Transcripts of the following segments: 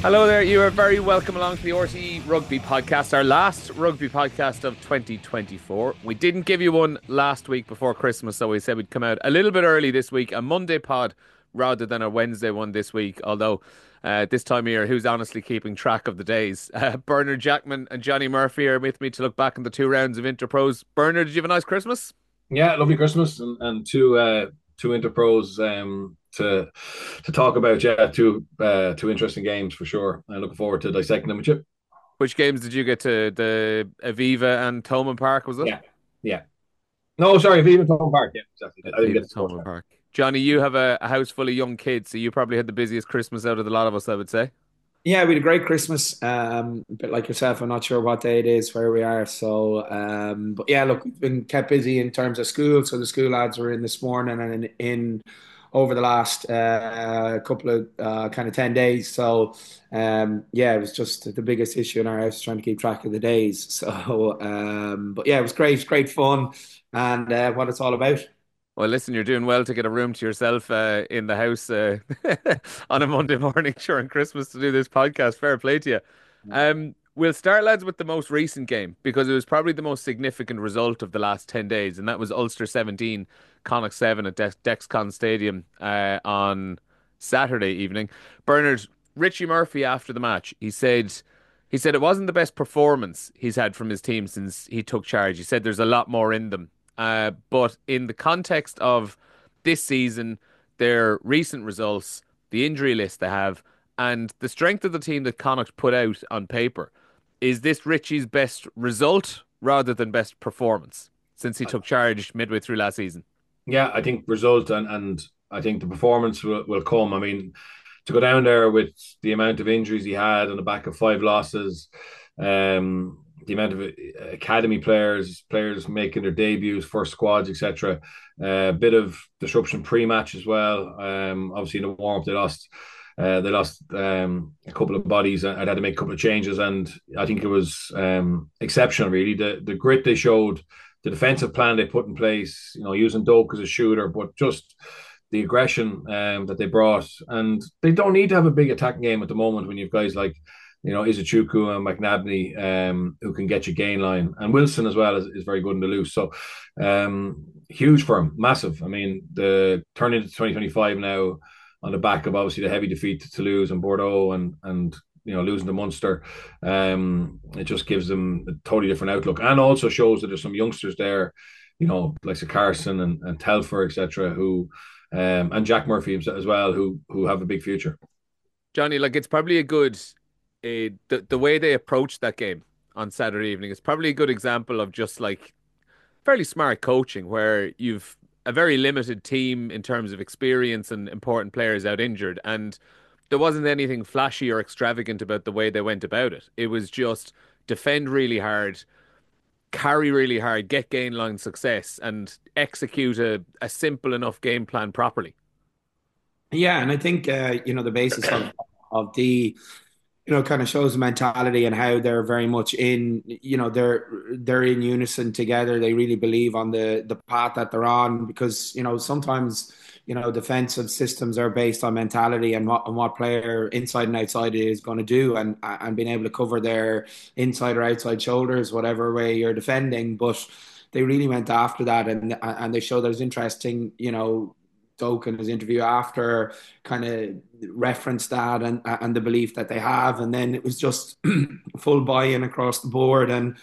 Hello there, you are very welcome along to the RTE Rugby Podcast, our last rugby podcast of 2024. We didn't give you one last week before Christmas, so we said we'd come out a little bit early this week, a Monday pod rather than a Wednesday one this week, although this time of year, who's honestly keeping track of the days? Bernard Jackman and Johnny Murphy are with me to look back on the two rounds of Interpros. Bernard, did you have a nice Christmas? Yeah, lovely Christmas and two Interpros to talk about. Yeah, two interesting games for sure. I'm looking forward to dissecting them with you. Which games did you get to? The Aviva and Thomond Park, was it? Yeah, yeah. No, sorry, Viva Home Park. Yeah, exactly. I didn't get Aviva to watch Thomond that. Park. Johnny, you have a house full of young kids, so you probably had the busiest Christmas out of the lot of us, I would say. Yeah, we had a great Christmas. A bit like yourself, I'm not sure what day it is where we are. But yeah, look, we've been kept busy in terms of school. So the school lads were in this morning and in over the last couple of kind of 10 days. Yeah, it was just the biggest issue in our house trying to keep track of the days. But yeah, it was great fun, and what it's all about. Well, listen, you're doing well to get a room to yourself in the house on a Monday morning during Christmas to do this podcast. Fair play to you. We'll start, lads, with the most recent game because it was probably the most significant result of the last 10 days, and that was Ulster 17, Connacht 7 at Dexcon Stadium on Saturday evening. Bernard, Richie Murphy after the match, he said it wasn't the best performance he's had from his team since he took charge. He said there's a lot more in them. But in the context of this season, their recent results, the injury list they have, and the strength of the team that Connacht put out on paper, is this Richie's best result rather than best performance since he took charge midway through last season? Yeah, I think result and I think the performance will come. I mean, to go down there with the amount of injuries he had on the back of five losses, the amount of academy players making their debuts, first squads, etc. A bit of disruption pre-match as well. Obviously, in the warm-up, they lost a couple of bodies and had to make a couple of changes, and I think it was exceptional. Really, the grit they showed, the defensive plan they put in place. Using Doak as a shooter, but just the aggression that they brought. And they don't need to have a big attacking game at the moment when you've guys like, Izuchuku and McNabney who can get you gain line. And Wilson as well is very good in the loose. So huge for him, massive. I mean, the turn into 2025 now on the back of obviously the heavy defeat to Toulouse and Bordeaux and losing to Munster, it just gives them a totally different outlook, and also shows that there's some youngsters there, like Carson and Telfer, etc., who and Jack Murphy himself as well, who have a big future. Johnny, like it's probably a good the way they approached that game on Saturday evening is probably a good example of just like fairly smart coaching where you've a very limited team in terms of experience and important players out injured. And there wasn't anything flashy or extravagant about the way they went about it. It was just defend really hard, carry really hard, get gain line success, and execute a simple enough game plan properly. Yeah, and I think the basis of the kind of shows the mentality and how they're very much in, they're in unison together. They really believe on the path that they're on because, sometimes, defensive systems are based on mentality and what player inside and outside is going to do and being able to cover their inside or outside shoulders, whatever way you're defending. But they really went after that and they showed that it was interesting, Doak in his interview after kind of referenced that and the belief that they have, and then it was just full buy-in across the board, and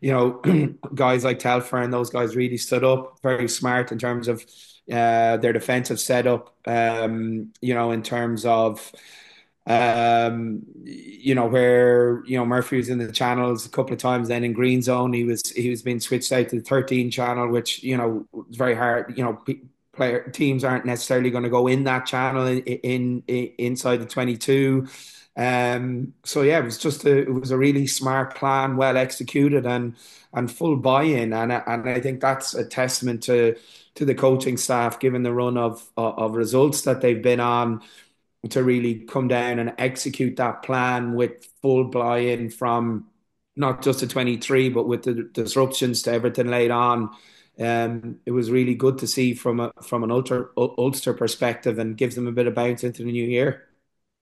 guys like Telfer and those guys really stood up, very smart in terms of their defensive setup, in terms of where Murphy was in the channels a couple of times. Then in green zone, he was being switched out to the 13 channel, which was very hard. Player teams aren't necessarily going to go in that channel inside the 22. So yeah, it was a really smart plan, well executed, and full buy-in, and I think that's a testament to the coaching staff, given the run of results that they've been on, to really come down and execute that plan with full buy-in from not just the 23, but with the disruptions to everything laid on. It was really good to see from an Ulster perspective, and gives them a bit of bounce into the new year.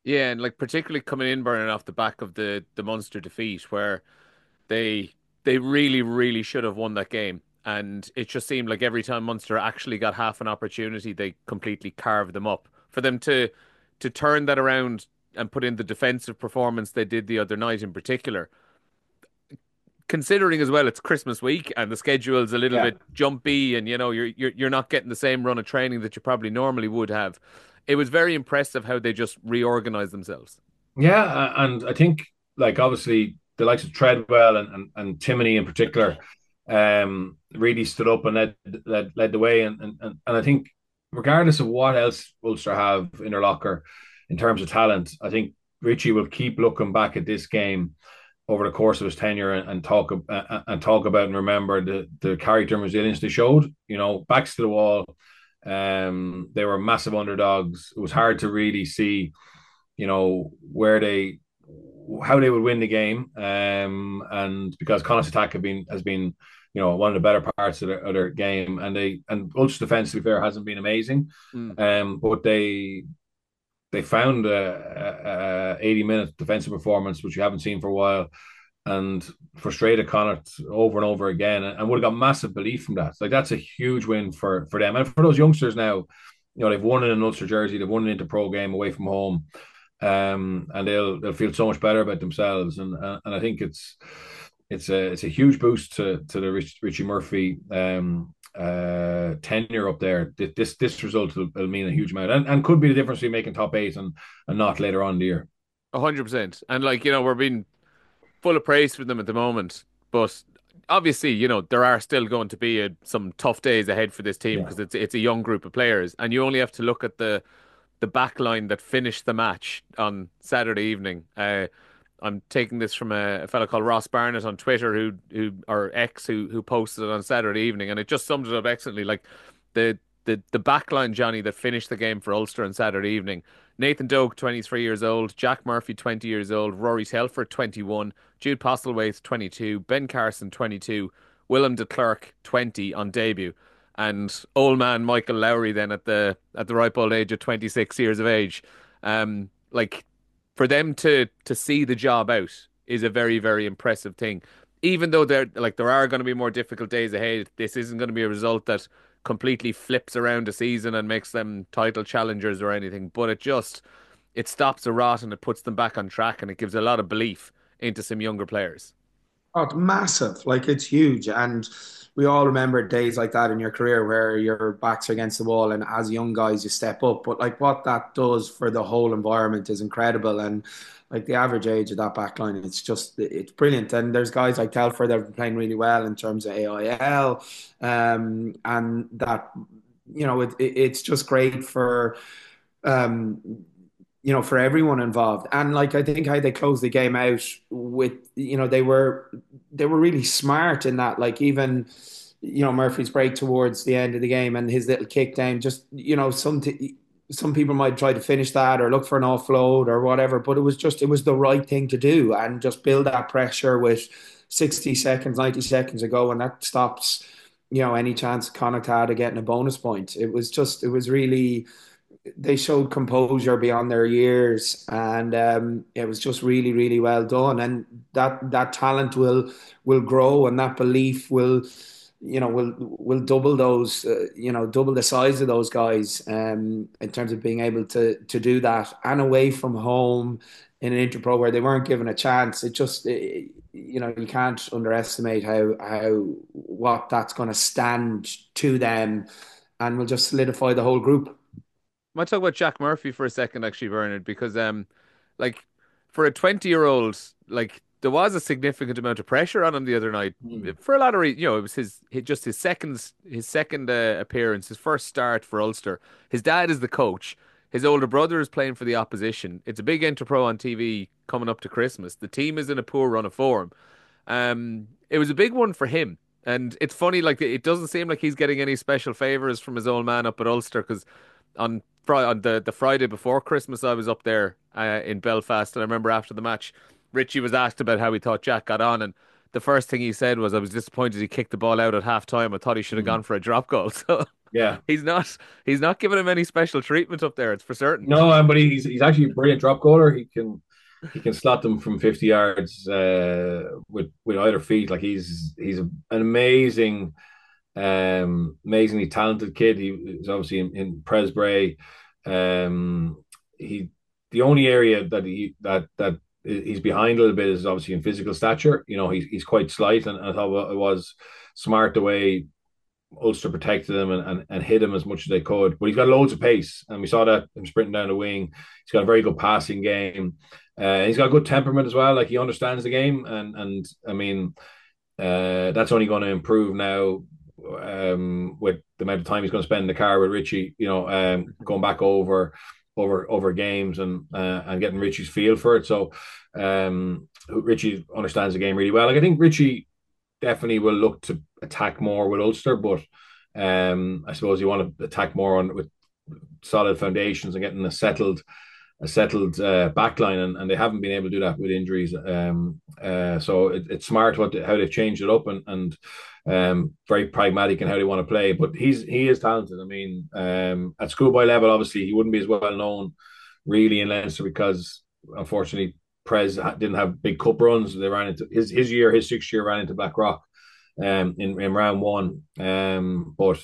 Yeah, and like particularly coming in burning off the back of the Munster defeat, where they they really, really should have won that game. And it just seemed like every time Munster actually got half an opportunity, they completely carved them up. For them to turn that around and put in the defensive performance they did the other night in particular, considering as well it's Christmas week and the schedule's a little Yeah. bit jumpy, and you know you're not getting the same run of training that you probably normally would have. It was very impressive how they just reorganized themselves. Yeah, and I think like obviously the likes of Treadwell and Timoney in particular really stood up and led the way, and I think regardless of what else Ulster have in their locker in terms of talent, I think Richie will keep looking back at this game over the course of his tenure and talk about and remember the character and resilience they showed. You know, backs to the wall. They were massive underdogs. It was hard to really see, you know, how they would win the game. And because Connacht's attack has been, you know, one of the better parts of their game, and Ulster defense, to be fair, hasn't been amazing. Mm. But they found a 80-minute defensive performance which you haven't seen for a while, and frustrated Connacht over and over again, and would have got massive belief from that. Like that's a huge win for them and for those youngsters now. You know, they've won in an Ulster jersey, they've won an inter-pro game away from home, and they'll feel so much better about themselves. And I think it's a huge boost to the Richie Murphy tenure up there. This result will mean a huge amount, and could be the difference between making top eight and not later on in the year. 100%. And like, you know, we're being full of praise for them at the moment, but obviously, you know, there are still going to be some tough days ahead for this team Yeah. because it's a young group of players, and you only have to look at the back line that finished the match on Saturday evening. I'm taking this from a fellow called Ross Barnett on Twitter, who or X, who posted it on Saturday evening, and it just sums it up excellently. Like the the back line, Johnny, that finished the game for Ulster on Saturday evening. Nathan Doak, 23 years old, Jack Murphy, 20 years old, Rory Telford, 21, Jude Postlewaite, 22, Ben Carson, 22, Willem de Klerk, 20 on debut, and old man Michael Lowry then at the ripe old age of 26 years of age. Like for them to see the job out is a very, very impressive thing. Even though there are going to be more difficult days ahead, this isn't going to be a result that completely flips around a season and makes them title challengers or anything. But it stops a rot and it puts them back on track, and it gives a lot of belief into some younger players. Oh, it's massive. Like it's huge. And we all remember days like that in your career where your backs are against the wall and as young guys you step up. But like what that does for the whole environment is incredible. And like the average age of that back line, it's brilliant. And there's guys like Telford that have been playing really well in terms of AIL. And that, it's just great for um for everyone involved. And like I think how they closed the game out with, they were really smart in that. Like even, Murphy's break towards the end of the game and his little kick down, just, some people might try to finish that or look for an offload or whatever, but it was the right thing to do and just build that pressure with 60 seconds, 90 seconds ago, and that stops, any chance Connacht had of getting a bonus point. It was really, they showed composure beyond their years, and it was just really, really well done. And that talent will grow, and that belief will double those, double the size of those guys in terms of being able to do that and away from home in an interpro where they weren't given a chance. You can't underestimate how what that's going to stand to them, and will just solidify the whole group. I might talk about Jack Murphy for a second, actually, Bernard, because like for a 20-year-old, like there was a significant amount of pressure on him the other night Mm. for a lot of reasons. You know, it was just his second appearance, his first start for Ulster. His dad is the coach. His older brother is playing for the opposition. It's a big Interpro on TV coming up to Christmas. The team is in a poor run of form. It was a big one for him. And it's funny, like it doesn't seem like he's getting any special favors from his old man up at Ulster because on the Friday before Christmas, I was up there in Belfast, and I remember after the match, Richie was asked about how he thought Jack got on, and the first thing he said was, "I was disappointed he kicked the ball out at half time. I thought he should have Mm. gone for a drop goal." So Yeah. He's not giving him any special treatment up there. It's for certain. No, but he's actually a brilliant drop goaler. He can slot them from 50 yards with either feet. Like he's an amazing, amazingly talented kid. He's obviously in Presbray. He the only area that he's behind a little bit is obviously in physical stature. He's quite slight, and I thought it was smart the way Ulster protected him and hit him as much as they could. But he's got loads of pace, and we saw that him sprinting down the wing. He's got a very good passing game. He's got a good temperament as well. Like he understands the game, and I mean, that's only going to improve now with the amount of time he's going to spend in the car with Richie. Going back over games and getting Richie's feel for it. So Richie understands the game really well. Like I think Richie definitely will look to attack more with Ulster, but I suppose you want to attack more with solid foundations and getting a settled backline, and they haven't been able to do that with injuries. So it's smart how they've changed it up and very pragmatic in how they want to play. But he is talented. I mean, at schoolboy level, obviously he wouldn't be as well known really in Leinster because unfortunately Prez didn't have big cup runs. They ran into his 6th year ran into Blackrock in round one. But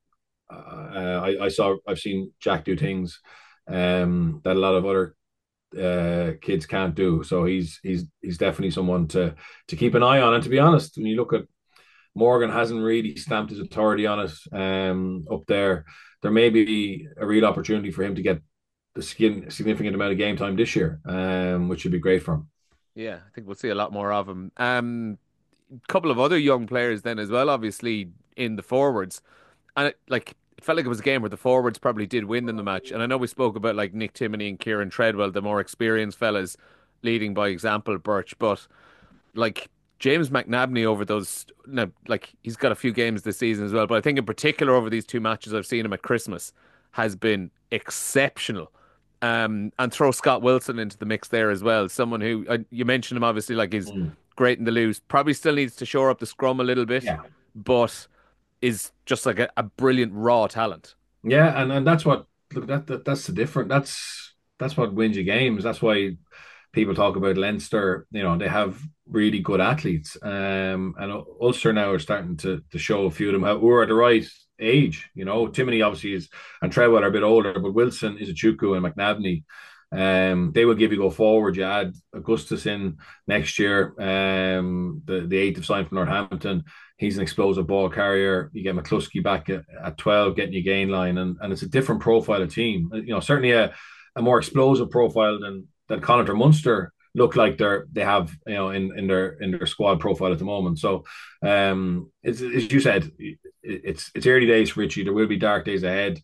I've seen Jack do things that a lot of other kids can't do. So he's definitely someone to keep an eye on. And to be honest, when you look at Morgan, hasn't really stamped his authority on it up there. There may be a real opportunity for him to get the significant amount of game time this year, which would be great for him. Yeah, I think we'll see a lot more of him. Couple of other young players then as well, obviously in the forwards, and it felt like it was a game where the forwards probably did win in the match. And I know we spoke about like Nick Timoney and Kieran Treadwell, the more experienced fellas, leading by example, Birch, but like James McNabney over those, now, like he's got a few games this season as well, but I think in particular over these two matches I've seen him at Christmas has been exceptional. And throw Scott Wilson into the mix there as well. Someone who you mentioned him obviously like he's great in the loose. Probably still needs to shore up the scrum a little bit, Yeah. but is just like a brilliant raw talent. Yeah, and that's what look that's the different. That's what wins you games. That's why people talk about Leinster. They have really good athletes, and Ulster now are starting to show a few of them who are at the right age. Timoney obviously is, and Treadwell are a bit older, but Wilson, Izuchuku, and McNabney. They will give you go forward. You add Augustus in next year, the eighth of sign from Northampton. He's an explosive ball carrier. You get McCluskey back at 12, getting you gain line, and it's a different profile of team. Certainly a more explosive profile than Connacht or Munster look like they have in their squad profile at the moment. So it's as you said, it's early days for Richie. There will be dark days ahead.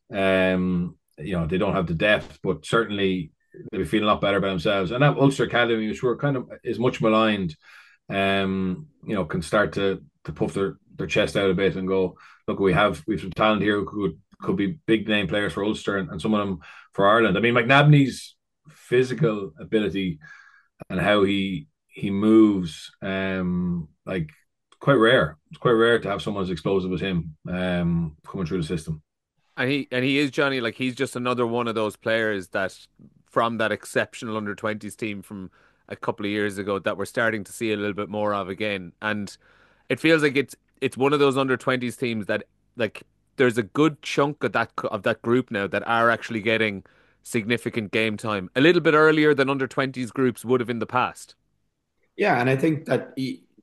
They don't have the depth, but certainly they'll be feeling a lot better about themselves. And that Ulster Academy, which were kind of is much maligned, can start to puff their chest out a bit and go, look, we've some talent here who could be big name players for Ulster and some of them for Ireland. I mean, McNabney's physical ability and how he moves, like quite rare. It's quite rare to have someone as explosive as him coming through the system. And he is, Johnny, like he's just another one of those players that from that exceptional under-20s team from a couple of years ago that we're starting to see a little bit more of again. And it feels like it's one of those under-20s teams that like there's a good chunk of that group now that are actually getting significant game time a little bit earlier than under-20s groups would have in the past. Yeah, and I think that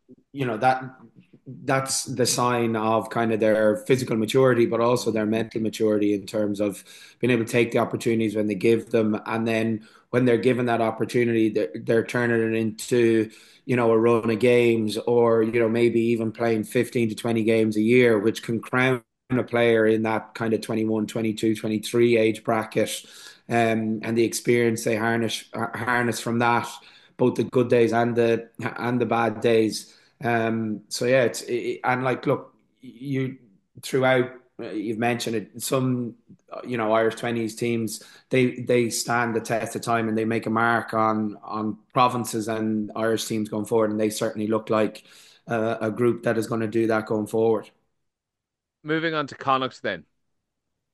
that's the sign of kind of their physical maturity, but also their mental maturity in terms of being able to take the opportunities when they give them, and then when they're given that opportunity, they're turning it into a run of games, or maybe even playing 15 to 20 games a year, which can crown a player in that kind of 21, 22, 23 age bracket, and the experience they harness from that, both the good days and the bad days. So yeah, and like, look, you throughout, you've mentioned it, some, Irish 20s teams, they stand the test of time and they make a mark on provinces and Irish teams going forward. And they certainly look like a group that is going to do that going forward. Moving on to Connacht then.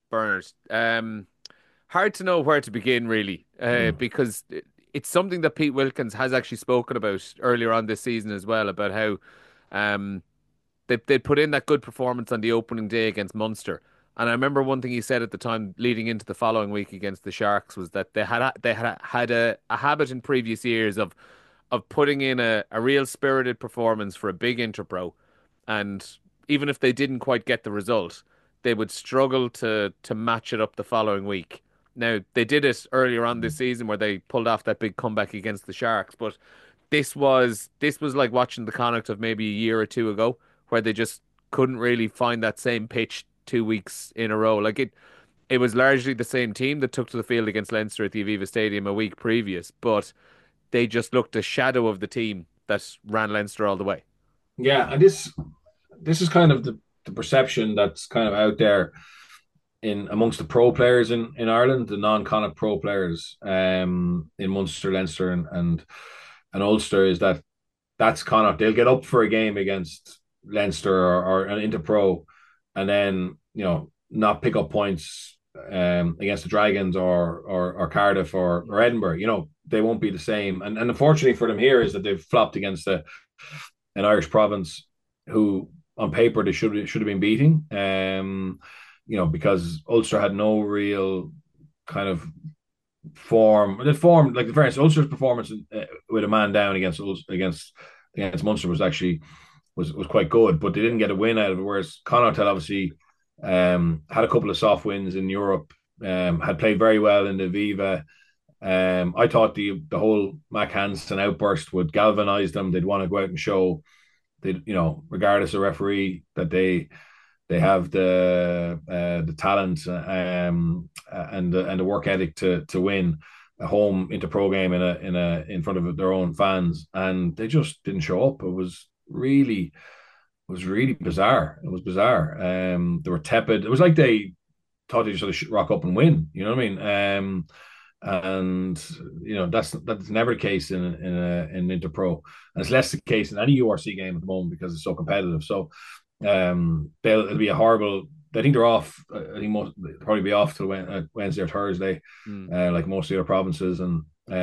Bernard. Hard to know where to begin, really, because it's something that Pete Wilkins has actually spoken about earlier on this season as well, about how um, they put in that good performance on the opening day against Munster. And I remember one thing he said at the time, leading into the following week against the Sharks, was that they had a habit in previous years of putting in a real spirited performance for a big Interpro, and even if they didn't quite get the result, they would struggle to match it up the following week. Now they did it earlier on this season where they pulled off that big comeback against the Sharks, but this was like watching the Connacht of maybe a year or two ago, where they just couldn't really find that same pitch 2 weeks in a row. Like it was largely the same team that took to the field against Leinster at the Aviva Stadium a week previous, but they just looked a shadow of the team that ran Leinster all the way. Yeah, and this is kind of the perception that's kind of out there in amongst the pro players in Ireland, the non-Connacht pro players in Munster, Leinster, and Ulster, is that that's Connacht. They'll get up for a game against Leinster or an Interpro, and then not pick up points against the Dragons or Cardiff or Edinburgh. They won't be the same. And unfortunately for them here is that they've flopped against an Irish province who on paper they should have been beating. Because Ulster had no real kind of form. The form, like the fairness, Ulster's performance with a man down against Munster was quite good, but they didn't get a win out of it. Whereas Connacht had obviously had a couple of soft wins in Europe, had played very well in the Viva. I thought the whole Mac Hansen outburst would galvanise them. They'd want to go out and show, regardless of referee, that they have the talent and the work ethic to win a home Interpro game in front of their own fans, and they just didn't show up. It was really bizarre. It was bizarre. They were tepid. It was like they thought they just should rock up and win. You know what I mean? And that's never the case in Interpro, and it's less the case in any URC game at the moment because it's so competitive. So it'll be a horrible. I think they're off. I think they'll probably be off till Wednesday or Thursday, like most of the other provinces. And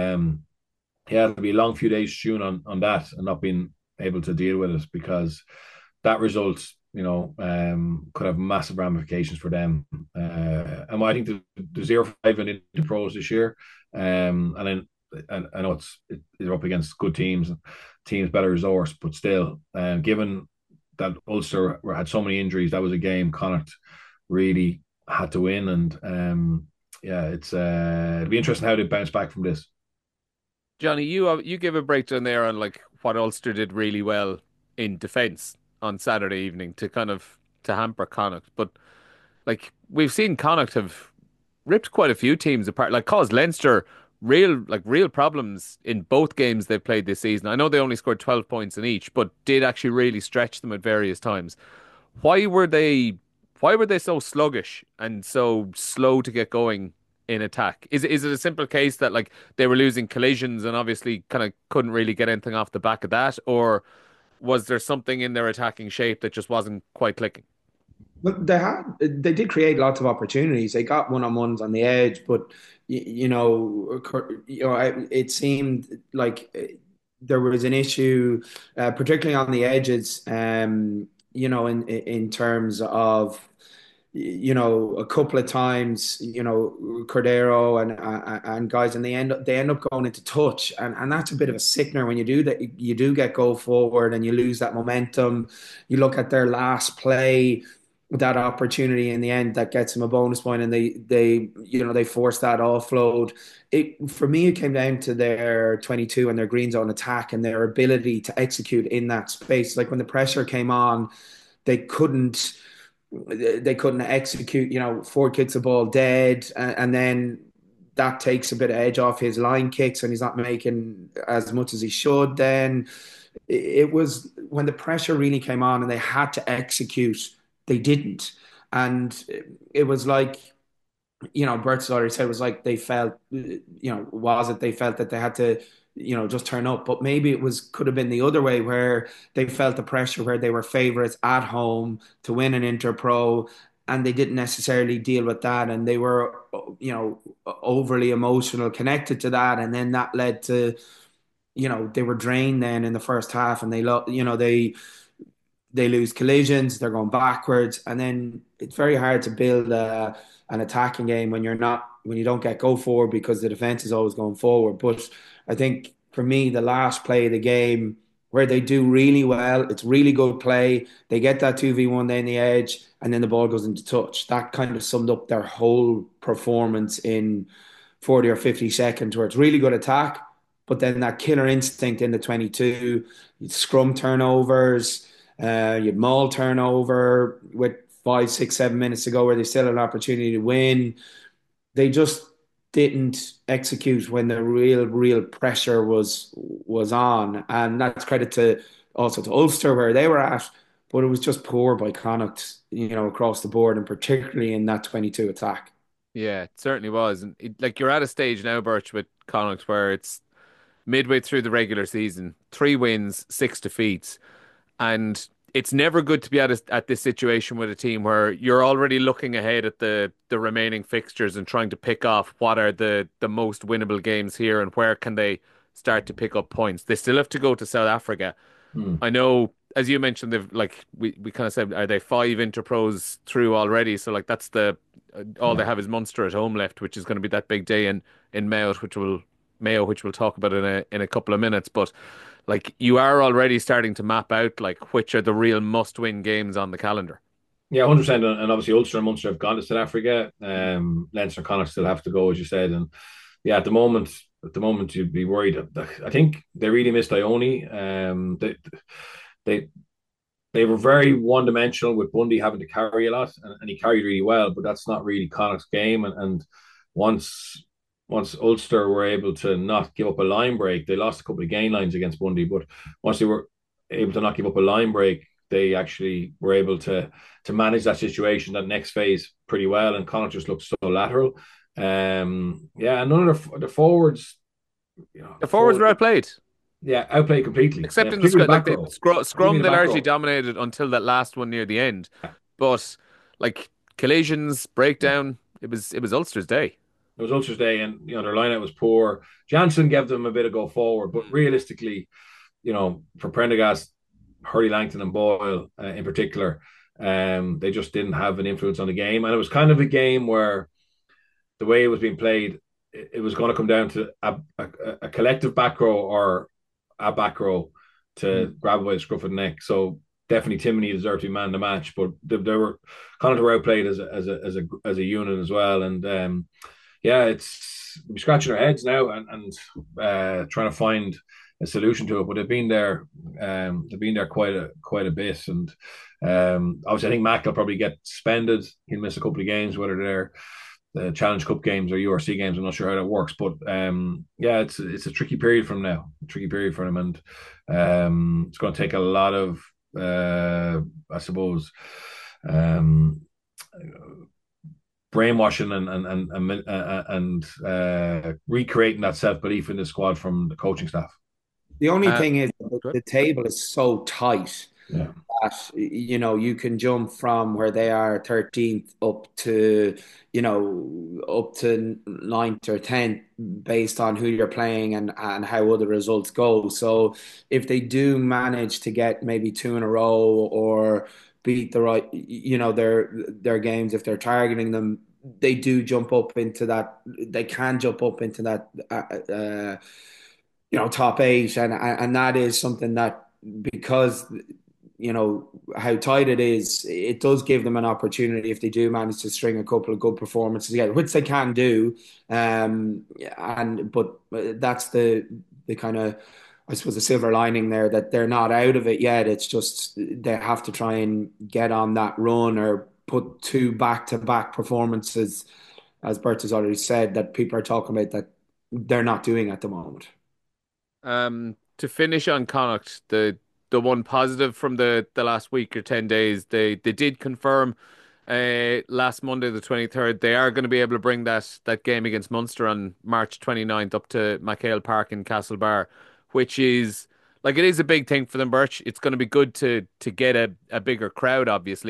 it'll be a long few days soon on that, and not being able to deal with it, because that result, could have massive ramifications for them. And I think the 0-5 in Interpros this year, and then I know they're up against good teams better resourced, but still, given that Ulster had so many injuries, that was a game Connacht really had to win. And it'll be interesting how they bounce back from this. Johnny, you give a breakdown there on like what Ulster did really well in defence on Saturday evening to hamper Connacht, but like we've seen Connacht have ripped quite a few teams apart, like caused Leinster real problems in both games they've played this season. I know they only scored 12 points in each, but did actually really stretch them at various times. Why were they so sluggish and so slow to get going in attack? Is it a simple case that like they were losing collisions and obviously kind of couldn't really get anything off the back of that, or was there something in their attacking shape that just wasn't quite clicking? But they did create lots of opportunities. They got one-on-ones on the edge, but it seemed like there was an issue, particularly on the edges. In terms of a couple of times, Cordero and guys, and they end up going into touch, and that's a bit of a sickener when you do that. You do get go forward and you lose that momentum. You look at their last play, that opportunity in the end that gets them a bonus point, and they force that offload. For me, it came down to their 22 and their green zone attack and their ability to execute in that space. Like when the pressure came on, they couldn't execute. Ford kicks the ball dead, and then that takes a bit of edge off his line kicks, and he's not making as much as he should. Then it was when the pressure really came on and they had to execute, they didn't. And it was like, Bert's already said, it was like they felt, they felt that they had to, just turn up. But maybe could have been the other way, where they felt the pressure, where they were favourites at home to win an Interpro, and they didn't necessarily deal with that, and they were, overly emotional connected to that, and then that led to, they were drained then in the first half, and they lose collisions, they're going backwards, and then it's very hard to build an attacking game when you don't get go forward because the defense is always going forward. But I think for me, the last play of the game where they do really well, it's really good play. They get that 2v1 then the edge, and then the ball goes into touch. That kind of summed up their whole performance in 40 or 50 seconds, where it's really good attack, but then that killer instinct in the 22, scrum turnovers, you had Maul turnover with 5, 6, 7 minutes to go where they still had an opportunity to win. They just didn't execute when the real pressure was on, and that's credit to also to Ulster where they were at, but it was just poor by Connacht, across the board, and particularly in that 22 attack. Yeah, it certainly was. And like you're at a stage now, Birch, with Connacht where it's midway through the regular season, 3 wins, 6 defeats. And it's never good to be at this situation with a team where you're already looking ahead at the remaining fixtures and trying to pick off what are the most winnable games here and where can they start to pick up points. They still have to go to South Africa. Mm. I know, as you mentioned, they've like we kind of said, are they 5 Interpros through already? So like that's all they Yeah. have is Munster at home left, which is going to be that big day in Mayo, which we'll talk about in a couple of minutes. But like you are already starting to map out like which are the real must-win games on the calendar. Yeah, 100%. And obviously Ulster and Munster have gone to South Africa. Leinster and Connacht still have to go, as you said. And yeah, at the moment you'd be worried. I think they really missed Ione. They they were very one dimensional with Bundy having to carry a lot, and he carried really well. But that's not really Connacht's game. And once once Ulster were able to not give up a line break, they lost a couple of gain lines against Bundy. But once they were able to not give up a line break, they actually were able to manage that situation, that next phase, pretty well. And Connacht just looked so lateral. Yeah, and none of the forwards, The forwards were outplayed, yeah, outplayed completely. except in the Particularly like back the row. scrum. Particularly the They back largely row. dominated until that last one near the end. Yeah. But like collisions, breakdown, it was Ulster's day. It was Ulster's day, and their lineout was poor. Jansen gave them a bit of go forward, but Mm. realistically, for Prendergast, Hurley Langton, and Boyle in particular, they just didn't have an influence on the game, and it was kind of a game where the way it was being played, it was going to come down to a collective back row or a back row to grab it by the scruff of the neck. So definitely Timony deserved to be man of the match, but they were kind of outplayed as a unit as well, and yeah, it's we're scratching our heads now and trying to find a solution to it. But they've been there, quite a bit, and obviously I think Mac will probably get suspended. He'll miss a couple of games, whether they're the Challenge Cup games or URC games. I'm not sure how that works, but yeah, it's a tricky period from now, a tricky period for him, and it's going to take a lot of, I suppose. Um, Brainwashing and recreating that self belief in the squad from the coaching staff. The only Uh, thing is Good. the table is so tight Yeah, that you can jump from where they are 13th up to ninth or 10th based on who you're playing and how other results go. So if they do manage to get maybe two in a row or beat the right, their games, if they're targeting them, they do jump up into that. They can jump up into that. Top eight, and that is something that, because how tight it is, it does give them an opportunity if they do manage to string a couple of good performances together, which they can do. But that's the kind of, I suppose, the silver lining there, that they're not out of it yet. It's just they have to try and get on that run or put two back-to-back performances, as Bert has already said, that people are talking about, that they're not doing at the moment. To finish on Connacht, the one positive from the last week or 10 days, they did confirm last Monday the 23rd they are going to be able to bring that game against Munster on March 29th up to McHale Park in Castlebar, which is like it is a big thing for them, Birch. It's going to be good to get a bigger crowd, obviously.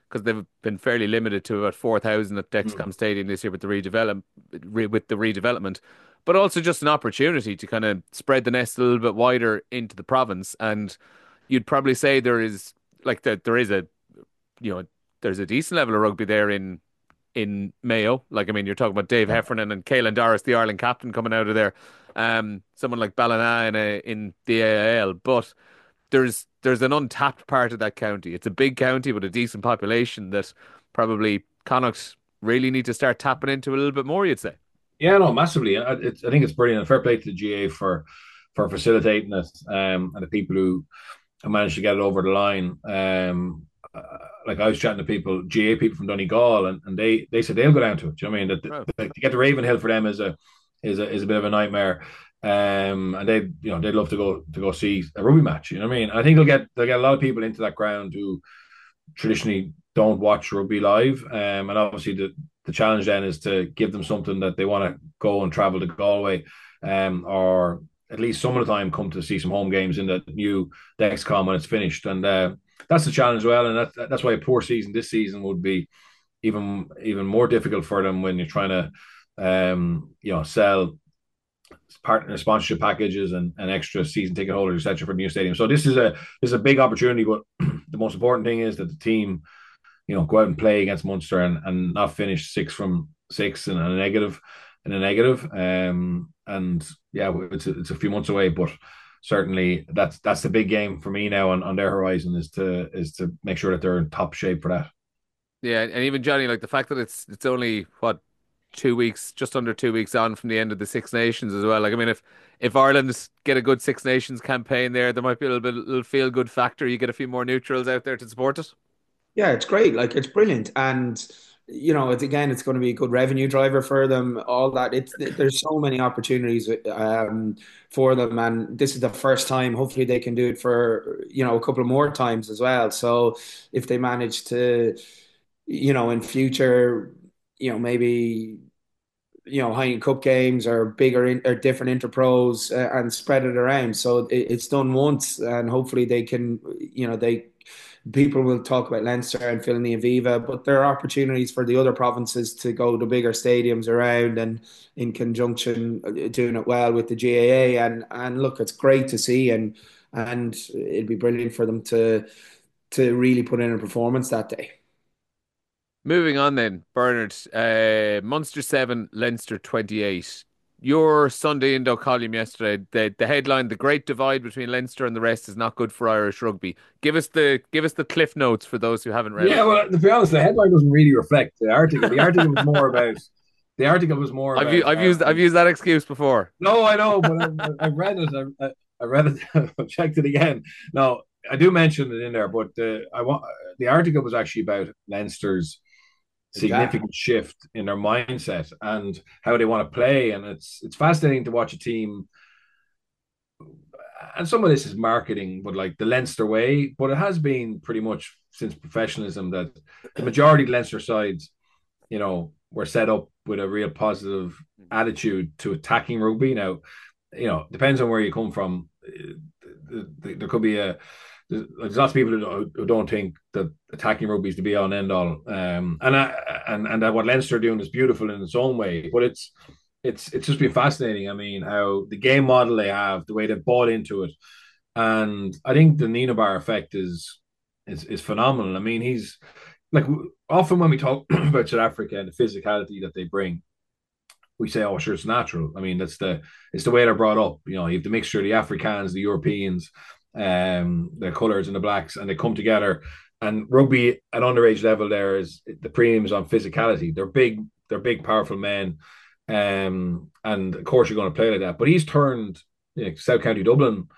because they've been fairly limited to about 4,000 at Dexcom Stadium this year with the redevelopment, but also just an opportunity to kind of spread the nest a little bit wider into the province. And you'd probably say there is a you know there's a decent level of rugby there in Mayo. Like, I mean, you're talking about Dave Heffernan and Caelan Doris, the Ireland captain, coming out of there. Someone like Ballina in the AIL, but there's an untapped part of that county. It's a big county with a decent population that probably Connacht really need to start tapping into a little bit more, you'd say. Yeah, no, massively. I think it's brilliant. And fair play to the GA for facilitating it, and the people who managed to get it over the line. Like, I was chatting to people, GA people from Donegal, and they said they'll go down to it. Do you know what I mean? To get to Ravenhill for them is a bit of a nightmare. And they'd love to go see a rugby match. You know what I mean? I think they'll get a lot of people into that ground who traditionally don't watch rugby live. And obviously the challenge then is to give them something that they want to go and travel to Galway, or at least some of the time come to see some home games in the new Dexcom when it's finished. And that's the challenge as well. And that's why a poor season this season would be even more difficult for them when you're trying to sell partner sponsorship packages and extra season ticket holders, etc., for the new stadium. So this is a big opportunity, but the most important thing is that the team, go out and play against Munster and not finish 6 from 6 in a negative. And yeah, it's a few months away, but certainly that's the big game for me now on their horizon, is to make sure that they're in top shape for that. Yeah, and even Johnny, like the fact that it's only what 2 weeks, just under 2 weeks on from the end of the Six Nations as well. Like, I mean, if Ireland get a good Six Nations campaign there might be a little feel good factor. You get a few more neutrals out there to support it. Yeah, it's great. Like, it's brilliant. And, it's going to be a good revenue driver for them, all that. There's so many opportunities for them. And this is the first time. Hopefully they can do it for, a couple more times as well. So if they manage to, in future, maybe, Heineken Cup games or bigger or different interpros, and spread it around. So it's done once, and hopefully they can, people will talk about Leinster and filling the Aviva, but there are opportunities for the other provinces to go to bigger stadiums around, and in conjunction doing it well with the GAA. And look, it's great to see, and it'd be brilliant for them to really put in a performance that day. Moving on then, Bernard, Munster 7, Leinster 28. Your Sunday Indo column yesterday, the headline, "The Great Divide Between Leinster and the Rest is Not Good for Irish Rugby." Give us the cliff notes for those who haven't read it. Yeah, well, to be honest, the headline doesn't really reflect the article. The article was more about. The article was more about. I've used that excuse before. No, I know, but I've read it. I read it. I've checked it again. No, I do mention it in there, but the article was actually about Leinster's significant shift in their mindset and how they want to play. And it's fascinating to watch a team, and some of this is marketing, but like the Leinster way, but it has been pretty much since professionalism that the majority of Leinster sides, were set up with a real positive attitude to attacking rugby. Now, depends on where you come from. There could be there's lots of people who don't think that attacking rugby is the be all and end all, and that what Leinster are doing is beautiful in its own way. But it's just been fascinating. I mean, how the game model they have, the way they bought into it, and I think the Nienaber effect is phenomenal. I mean, he's like, often when we talk about South Africa and the physicality that they bring, we say, "Oh, sure, it's natural." I mean, it's the way they're brought up. You have the mixture of the Africans, the Europeans, the colours and the blacks, and they come together. And rugby at underage level, there is the premiums on physicality. They're big, powerful men, and of course you're going to play like that. But he's turned South County Dublin,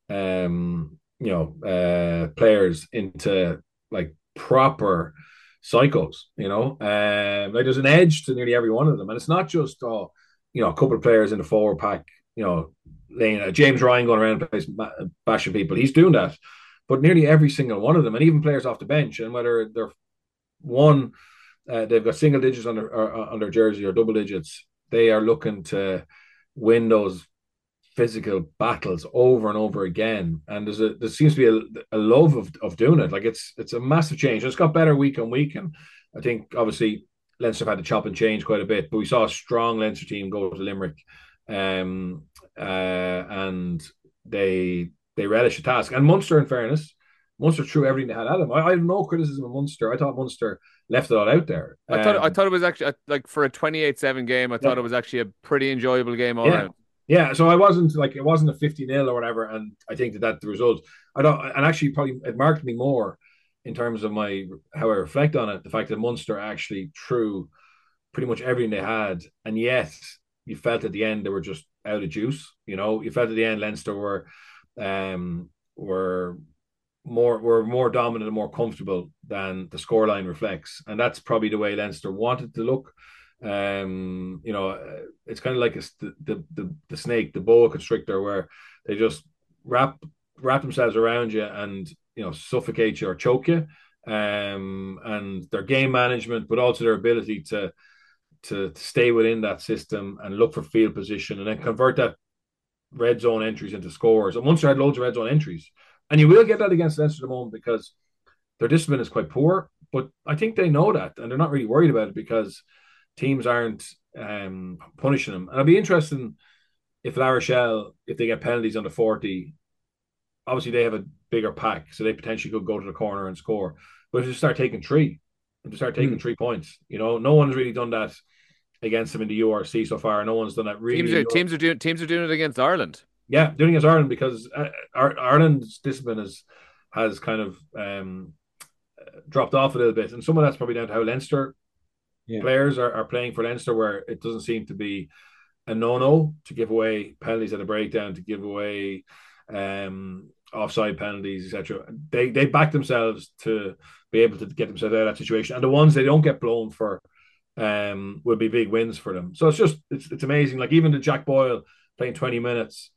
players into like proper psychos. Like, there's an edge to nearly every one of them, and it's not just a couple of players in the forward pack, laying James Ryan going around the place bashing people. He's doing that, but nearly every single one of them, and even players off the bench, and whether they're they've got single digits on their jersey or double digits, they are looking to win those physical battles over and over again. And there seems to be a love of doing it. Like it's a massive change. It's got better week on week, and I think obviously Leinster have had to chop and change quite a bit. But we saw a strong Leinster team go to Limerick, and they relish the task. And Munster, in fairness, Munster threw everything they had at them. I have no criticism of Munster. I thought Munster left it all out there. I thought it was actually like for a 28-7 game. I thought it was actually a pretty enjoyable game all around. Yeah, so I wasn't like it wasn't a 50-0 or whatever, and I think that the result. I don't, and actually probably it marked me more in terms of how I reflect on it. The fact that Munster actually threw pretty much everything they had, and yet you felt at the end they were just out of juice. You know, you felt at the end Leinster were more dominant and more comfortable than the scoreline reflects, and that's probably the way Leinster wanted to look. You know, it's kind of like the snake, the boa constrictor, where they just wrap themselves around you and suffocate you or choke you. And their game management, but also their ability to stay within that system and look for field position and then convert that red zone entries into scores. And Munster had loads of red zone entries, and you will get that against Leinster at the moment because their discipline is quite poor. But I think they know that, and they're not really worried about it because teams aren't punishing them. And it'll be interesting if La Rochelle, if they get penalties under 40, obviously they have a bigger pack, so they potentially could go to the corner and score. But if they start taking 3 points, no one's really done that against them in the URC so far. No one's done that really. Teams are doing it against Ireland. Yeah, doing it against Ireland because Ireland's discipline has kind of dropped off a little bit, and some of that's probably down to how Leinster players are playing for Leinster, where it doesn't seem to be a no-no to give away penalties at a breakdown, to give away offside penalties, etc. They back themselves to be able to get themselves out of that situation, and the ones they don't get blown for will be big wins for them. So it's amazing. Like even the Jack Boyle playing 20 minutes,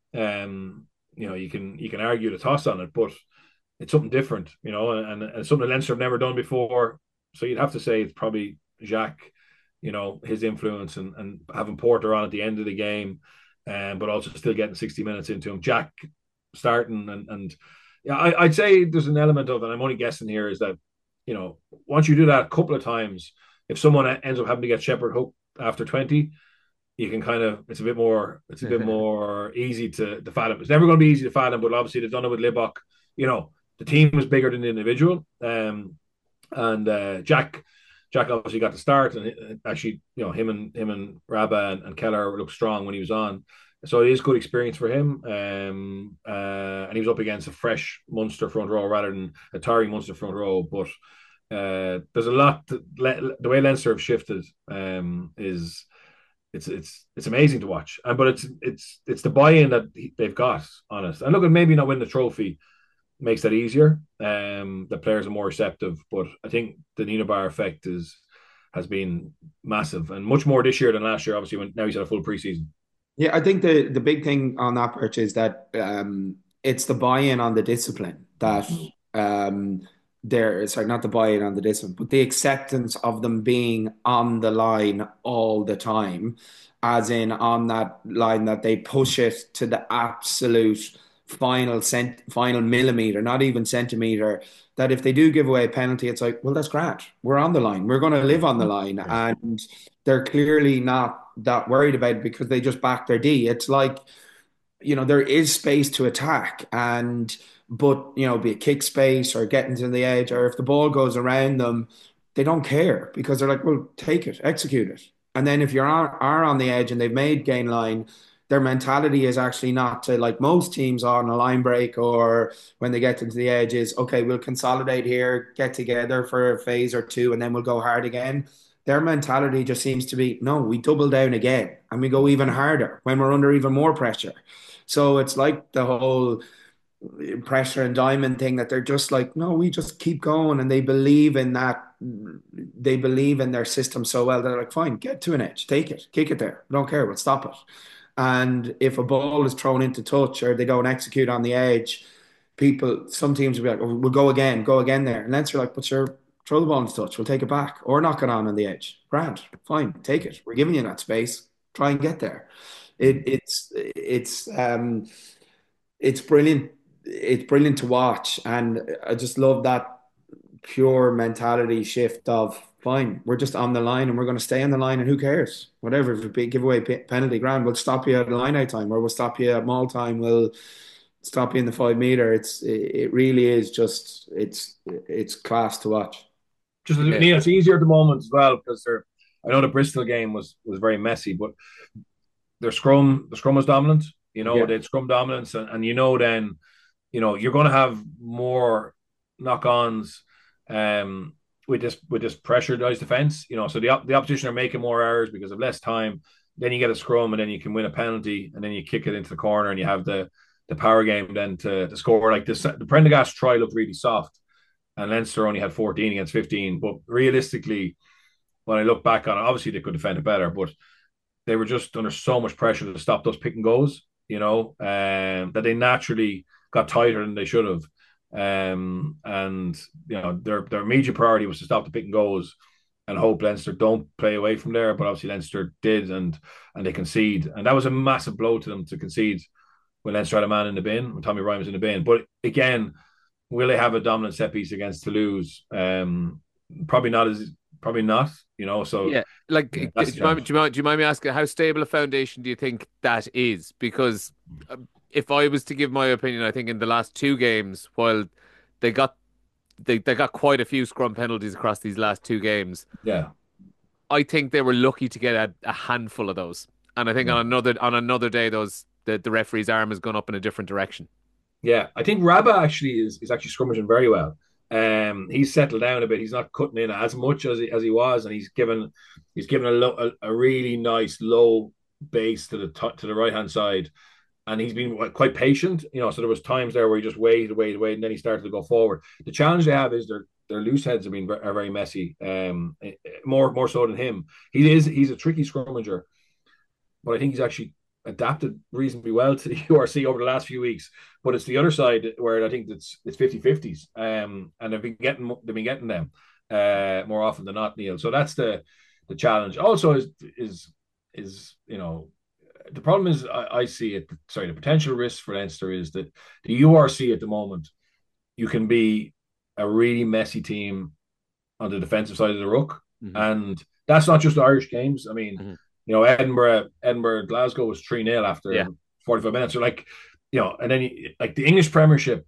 you can argue the toss on it, but it's something different, and something that Leinster have never done before. So you'd have to say it's probably Jacques, his influence and having Porter on at the end of the game, but also still getting 60 minutes into him. Jack starting and yeah, I'd say there's an element of, and I'm only guessing here, is that once you do that a couple of times, if someone ends up having to get Shepherd hooked after 20, you can it's a bit more easy to fathom. It's never going to be easy to fathom, but obviously they've done it with Libbok. The team was bigger than the individual, and Jack obviously got the start, and actually, him and Rabba and Keller looked strong when he was on. So it is good experience for him, and he was up against a fresh Munster front row rather than a tiring Munster front row. But there's a lot. The way Leinster have shifted is it's amazing to watch, but it's the buy-in that they've got on it. And look, at maybe not win the trophy makes that easier. The players are more receptive, but I think the Nienaber effect has been massive and much more this year than last year. Obviously, when now he's had a full preseason. Yeah, I think the big thing on that, Perch, is that it's the buy-in on the discipline that sorry, not the buy-in on the discipline, but the acceptance of them being on the line all the time, as in on that line that they push it to the absolute final millimeter, not even centimeter, that if they do give away a penalty, it's like, well, that's great. We're on the line. We're going to live on the line. And they're clearly not that worried about it because they just back their D. It's like, there is space to attack, but be a kick space or getting to the edge, or if the ball goes around them, they don't care because they're like, well, take it, execute it. And then if you are on the edge and they've made gain line, their mentality is actually not to, like most teams on a line break or when they get into the edge, is, okay, we'll consolidate here, get together for a phase or two, and then we'll go hard again. Their mentality just seems to be, no, we double down again and we go even harder when we're under even more pressure. So it's like the whole pressure and diamond thing, that they're just like, no, we just keep going. And they believe in that. They believe in their system so well. They're like, fine, get to an edge, take it, kick it there. We don't care, we'll stop it. And if a ball is thrown into touch or they don't execute on the edge, some teams will be like, oh, we'll go again there. And then you're like, but sure, throw the ball into touch, we'll take it back, or knock it on the edge. Grand, fine, take it. We're giving you that space. try and get there. It's brilliant. It's brilliant to watch, and I just love that pure mentality shift of fine, we're just on the line and we're going to stay on the line, and who cares? Whatever, if it give away penalty ground, we'll stop you at line out time, or we'll stop you at maul time. We'll stop you in the 5 meter. It really is just it's class to watch. Just Yeah. Neil, it's easier at the moment as well because they're. I know the Bristol game was very messy, but the scrum was dominant. You know, Yeah, they had scrum dominance, and you know then, you know, you're going to have more knock-ons with this pressurized defense. You know, so the opposition are making more errors because of less time. Then you get a scrum, and then you can win a penalty, and then you kick it into the corner, and you have the power game then to score. Like this, the Prendergast try looked really soft, and Leinster only had 14 against 15. But realistically, when I look back on it, obviously they could defend it better, but they were just under so much pressure to stop those pick and goes, you know, that they naturally got tighter than they should have. And you know, their immediate priority was to stop the pick and goes and hope Leinster don't play away from there. But obviously Leinster did, and they concede, and that was a massive blow to them to concede when Leinster had a man in the bin, when Tommy Ryan was in the bin. But again, will they have a dominant set piece against Toulouse? Probably not probably not, you know. So Yeah, like, yeah, that's the challenge. do you mind me asking how stable a foundation do you think that is? Because if I was to give my opinion, I think in the last two games, while they got they got quite a few scrum penalties across these last two games, Yeah, I think they were lucky to get a handful of those. And I think yeah. on another day, the referee's arm has gone up in a different direction. Yeah, I think Rabba actually is actually scrummaging very well. He's settled down a bit. He's not cutting in as much as he was, and he's given a really nice low base to the right hand side, and he's been quite patient. You know, so there was times there where he just waited, and then he started to go forward. The challenge they have is their loose heads are very messy. More so than him. He's a tricky scrummager, but I think he's actually adapted reasonably well to the URC over the last few weeks. But it's the other side where I think it's 50-50s. And they've been getting them more often than not, Neil. So that's the challenge. Also is you know, the problem is I see it. Sorry, the potential risk for Leinster is that the URC at the moment, you can be a really messy team on the defensive side of the ruck, Hmm. and that's not just the Irish games. I mean, Hmm. you know, Glasgow was 3-0 after Yeah. 45 minutes. Or like, you know, and then like the English Premiership.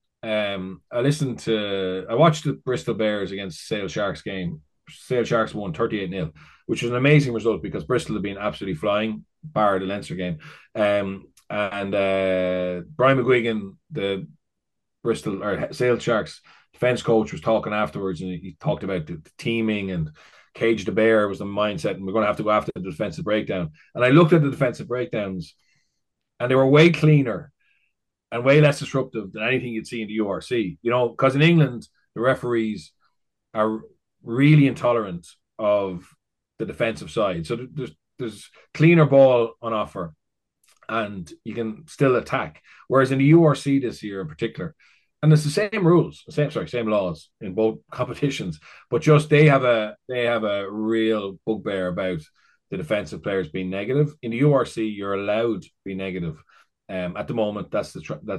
I watched the Bristol Bears against Sale Sharks game. Sale Sharks won 38-0, which was an amazing result because Bristol had been absolutely flying, bar the Leinster game. And Brian McGuigan, the Bristol or Sale Sharks defense coach, was talking afterwards, and he talked about the teaming and cage the bear was the mindset, and we're going to have to go after the defensive breakdown. And I looked at the defensive breakdowns, and they were way cleaner and way less disruptive than anything you'd see in the URC. You know, because in England the referees are really intolerant of the defensive side, so there's cleaner ball on offer, and you can still attack. Whereas in the URC this year in particular, and it's the same rules, same laws in both competitions, but just they have a real bugbear about the defensive players being negative. In the URC, you're allowed to be negative. At the moment, that's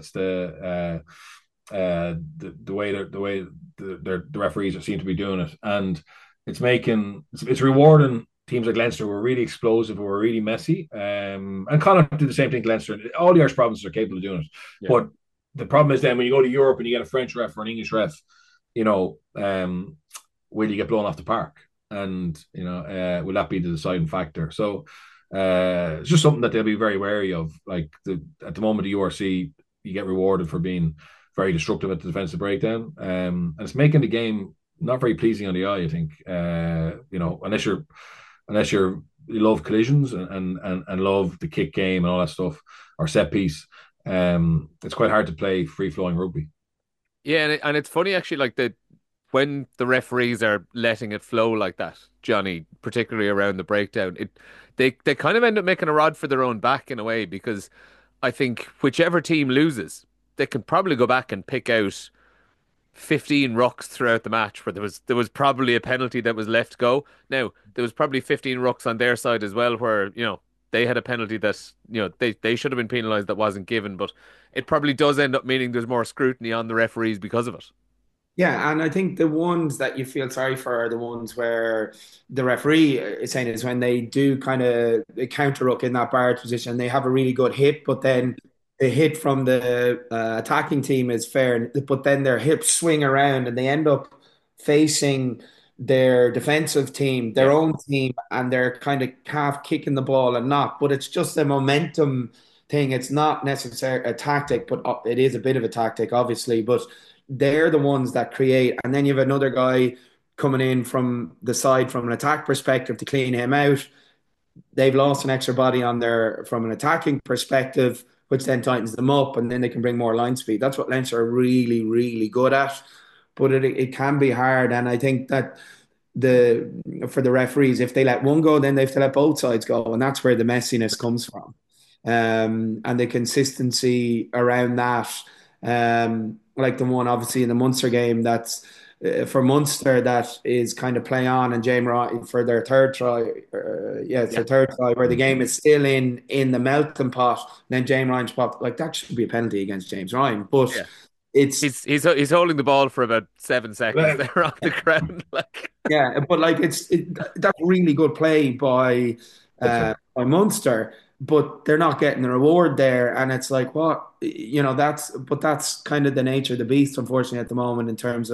the way the referees seem to be doing it, and it's rewarding teams like Leinster who are really explosive, who are really messy. And Connacht do the same thing to Leinster. All the Irish provinces are capable of doing it. Yeah. But the problem is then when you go to Europe and you get a French ref or an English ref, you know, will you get blown off the park? And, you know, will that be the deciding factor? So it's just something that they'll be very wary of. Like at the moment, the URC, you get rewarded for being very disruptive at the defensive breakdown. And it's making the game not very pleasing on the eye, I think. You know, unless you love collisions and love the kick game and all that stuff or set piece, it's quite hard to play free flowing rugby. Yeah, and it's funny actually, like when the referees are letting it flow like that, Johnny, particularly around the breakdown, they kind of end up making a rod for their own back in a way because I think whichever team loses, they can probably go back and pick out 15 rucks throughout the match where there was probably a penalty that was left go. Now, there was probably 15 rucks on their side as well where, you know, they had a penalty that they should have been penalised that wasn't given, but it probably does end up meaning there's more scrutiny on the referees because of it. Yeah, and I think the ones that you feel sorry for are the ones where the referee is saying is when they do kind of counter ruck in that barred position, they have a really good hit, but then the hit from the attacking team is fair, but then their hips swing around and they end up facing their defensive team, their Yeah. own team, and they're kind of half kicking the ball and not. But it's just a momentum thing. It's not necessarily a tactic, but it is a bit of a tactic, obviously. But they're the ones that create. And then you have another guy coming in from the side from an attack perspective to clean him out. They've lost an extra body on there from an attacking perspective, which then tightens them up, and then they can bring more line speed. That's what Leinster are really, really good at. But it can be hard, and I think that the for the referees, if they let one go, then they have to let both sides go, and that's where the messiness comes from, and the consistency around that. Like the one obviously in the Munster game that's for Munster that is kind of play on and James Ryan for their third try. It's their third try where the game is still in the melting pot. And then James Ryan's popped like that should be a penalty against James Ryan, but Yeah. it's He's holding the ball for about 7 seconds Well, there on the ground. Like, yeah, but like that's really good play by Munster, but they're not getting the reward there, and it's like what that's kind of the nature of the beast, unfortunately, at the moment in terms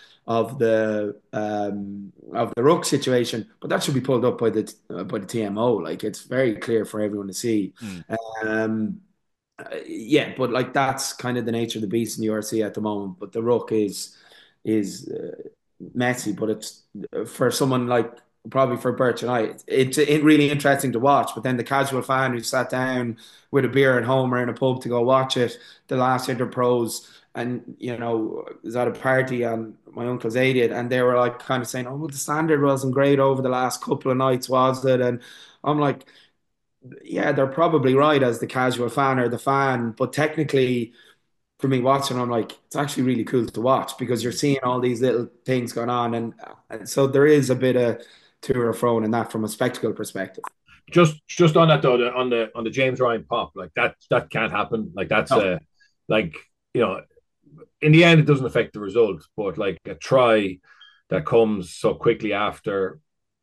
of the ruck situation. But that should be pulled up by the TMO. Like it's very clear for everyone to see. mm. Um, yeah, but like that's kind of the nature of the beast in the URC at the moment. But the ruck is messy, but it's for someone like probably for Birch and I, it's really interesting to watch. But then the casual fan who sat down with a beer at home or in a pub to go watch it, the last Interpros, and was at a party on my uncle's 80th, and they were like kind of saying, "Oh, well, the standard wasn't great over the last couple of nights, was it?" And I'm like, "Yeah, they're probably right as the casual fan or the fan, but technically." For me watching, I'm like, it's actually really cool to watch because you're seeing all these little things going on, and so there is a bit of to or fro in that from a spectacle perspective. just on that though, on the James Ryan pop, like that can't happen. Like that's No. like you know, in the end, it doesn't affect the result, but like a try that comes so quickly after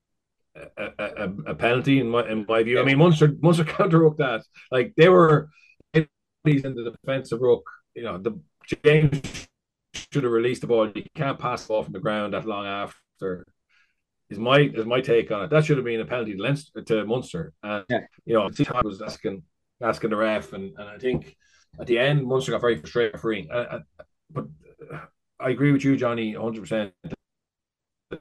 a penalty in my view. I mean, Munster counter that. Like they were in the defensive ruck. The James should have released the ball. You can't pass the ball from the ground that long after. Is my take on it. That should have been a penalty to Munster. And Yeah. I was asking the ref, and I think at the end Munster got very frustrated refereeing. But I agree with you, Johnny, 100%. The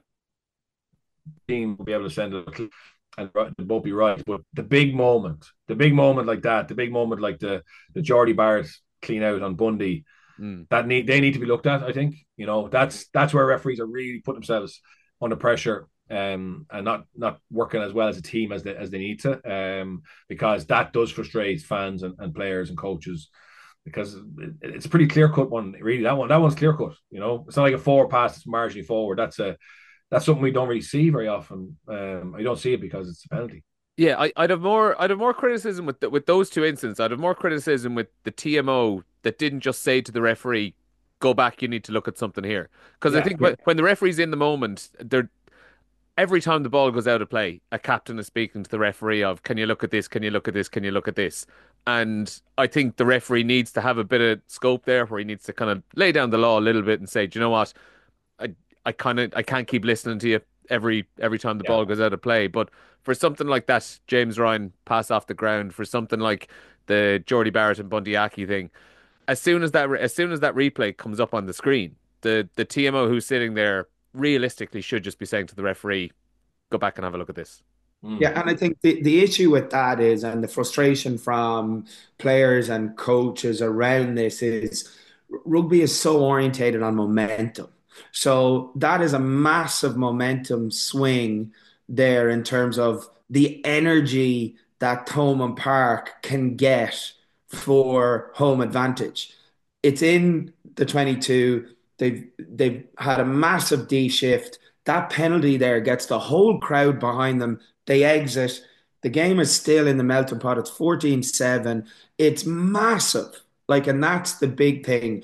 team will be able to send it, and it won't be right. But the big moment like the Geordie Barrett clean out on Bundy, Mm. they need to be looked at. I think that's where referees are really putting themselves under pressure, and not working as well as a team as they need to, because that does frustrate fans and players and coaches, because it's a pretty clear cut one. Really, that one's clear cut. It's not like a forward pass that's marginally forward. That's something we don't really see very often. I don't see it because it's a penalty. Yeah, I'd have more criticism with those two incidents. I'd have more criticism with the TMO that didn't just say to the referee, "Go back, you need to look at something here." Because I Yeah, think when the referee's in the moment, they're every time the ball goes out of play, a captain is speaking to the referee of, "Can you look at this? Can you look at this? Can you look at this?" And I think the referee needs to have a bit of scope there, where he needs to kind of lay down the law a little bit and say, "Do you know what? I I can't keep listening to you every time the yeah. ball goes out of play." But for something like that, James Ryan pass off the ground, for something like the Geordie Barrett and Bundy Aki thing, as soon as that replay comes up on the screen, the TMO who's sitting there realistically should just be saying to the referee, "Go back and have a look at this." Yeah, Mm. and I think the issue with that is, and the frustration from players and coaches around this is, rugby is so orientated on momentum. So that is a massive momentum swing there in terms of the energy that Thomond Park can get for home advantage. It's in the 22. They've had a massive D shift. That penalty there gets the whole crowd behind them. They exit. The game is still in the melting pot. It's 14-7. It's massive. Like, and that's the big thing.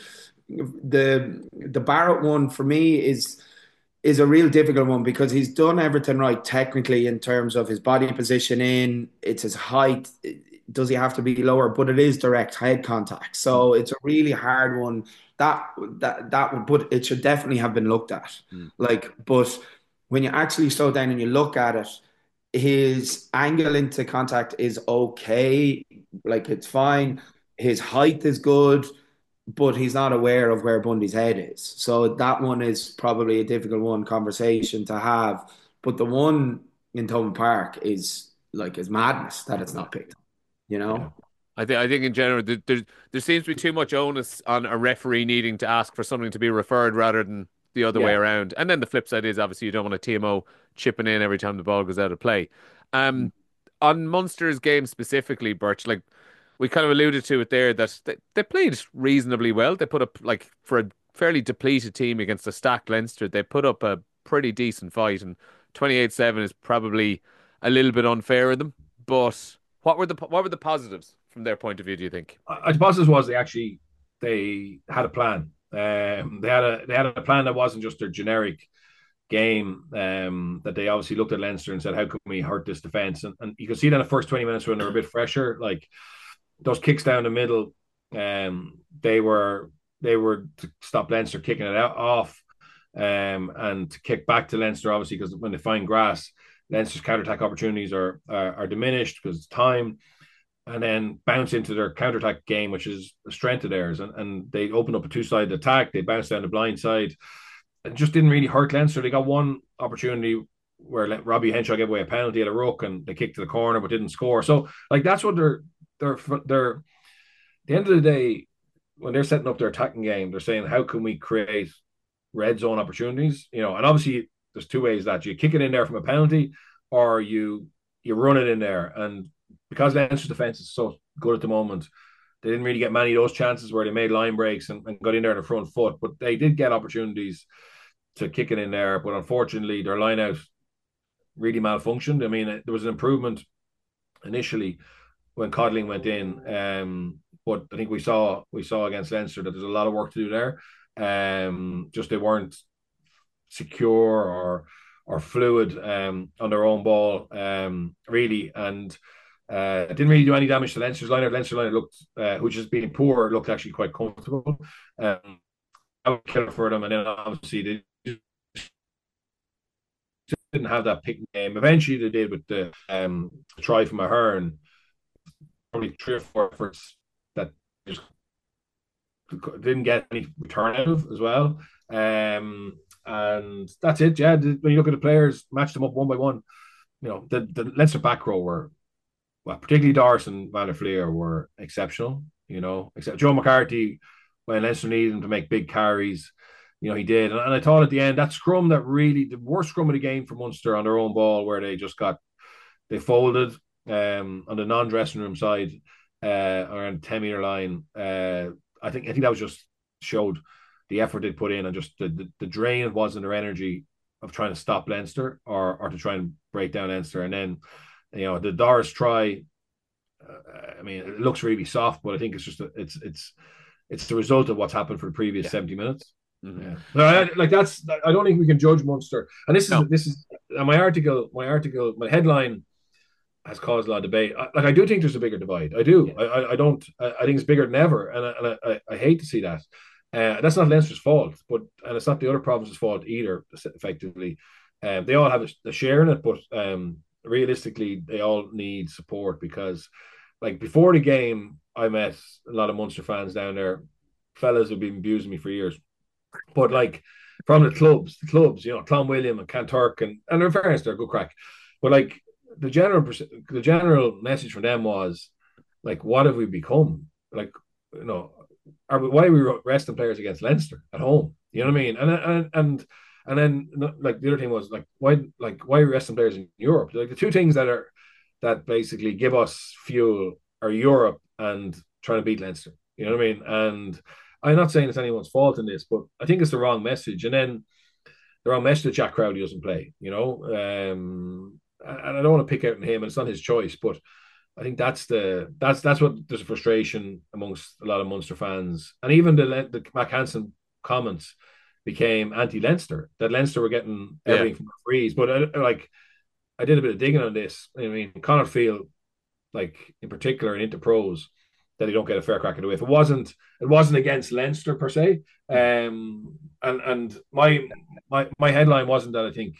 The Barrett one for me is a real difficult one because he's done everything right technically in terms of his body position in, it's his height. Does he have to be lower? But it is direct head contact. So it's a really hard one. That would, but it should definitely have been looked at. Like, but when you actually slow down and you look at it, his angle into contact is okay. Like, it's fine. His height is good, but he's not aware of where Bundy's head is. So that one is probably a difficult one conversation to have. But the one in Thomond Park is like, is madness that it's not picked up, you know? Yeah. I think in general there seems to be too much onus on a referee needing to ask for something to be referred rather than the other way Yeah. around. And then the flip side is obviously you don't want a TMO chipping in every time the ball goes out of play. On Munster's game specifically, Birch, like we kind of alluded to it there that they played reasonably well. They put up, like, for a fairly depleted team against a stacked Leinster, they put up a pretty decent fight, and 28-7 is probably a little bit unfair of them. But what were the positives from their point of view, do you think? I suppose this was they had a plan. They had a plan that wasn't just their generic game. That they obviously looked at Leinster and said, "How can we hurt this defense?" And you can see that in the first 20 minutes when they were a bit fresher, like those kicks down the middle. They were to stop Leinster kicking it out off, and to kick back to Leinster, obviously, because when they find grass, Leinster's counter-attack opportunities are diminished because it's time, and then bounce into their counter-attack game, which is a strength of theirs. And they opened up a two-sided attack. They bounced down the blind side and just didn't really hurt Leinster. They got one opportunity where Robbie Henshaw gave away a penalty at a ruck and they kicked to the corner but didn't score. So, like, that's what they're at the end of the day, when they're setting up their attacking game, they're saying, how can we create red zone opportunities? And obviously there's two ways that you kick it in there from a penalty or you run it in there. And because Leinster's defense is so good at the moment, they didn't really get many of those chances where they made line breaks and got in there on the front foot. But they did get opportunities to kick it in there. But unfortunately, their line out really malfunctioned. I mean, there was an improvement initially when Codling went in. But I think we saw against Leinster that there's a lot of work to do there. Just they weren't secure or fluid on their own ball, really, and didn't really do any damage to Leinster's line. Leinster line looked, which has been poor, looked actually quite comfortable. I would kill for them, and then obviously they didn't have that pick game. Eventually, they did with the try from Ahern. Probably 3 or 4 efforts that just didn't get any return out of as well. And that's it. Yeah, when you look at the players, match them up one by one. The Leinster back row were, well, particularly Doris and Van der Fleer were exceptional. Except Joe McCarthy, when Leinster needed him to make big carries, he did. And I thought at the end, that scrum, that really the worst scrum of the game for Munster on their own ball, where they folded on the non-dressing room side around the 10-meter line. I think that was just showed the effort they put in and just the drain it was in their energy of trying to stop Leinster or to try and break down Leinster. And then, the Doris try, I mean, it looks really soft, but I think it's just it's the result of what's happened for the previous 70 minutes. Mm-hmm. Yeah. No, I don't think we can judge Munster. And this is my article, my headline has caused a lot of debate. I do think there's a bigger divide. I do. Yeah. I don't. I think it's bigger than ever, and I hate to see that. That's not Leinster's fault, and it's not the other province's fault either. Effectively, they all have a share in it, but realistically, they all need support because, like, before the game, I met a lot of Munster fans down there, fellas who've been abusing me for years, but like from the clubs, Clonwilliam and Kanturk, and in fairness, they're good crack, but like. The general message from them was like, what have we become? Like, why are we resting players against Leinster at home? You know what I mean? And then like the other thing was like, why are we resting players in Europe? Like the two things that basically give us fuel are Europe and trying to beat Leinster. You know what I mean? And I'm not saying it's anyone's fault in this, but I think it's the wrong message. And then the wrong message that Jack Crowley doesn't play. and I don't want to pick out him, and it's not his choice, but I think that's what there's a frustration amongst a lot of Munster fans, and even the Mac Hansen comments became anti-Leinster, that Leinster were getting Yeah. everything from referees. But I did a bit of digging on this. I mean, Connacht feel like in particular in Interpros that they don't get a fair crack at the whip. It wasn't against Leinster per se. And my headline wasn't that I think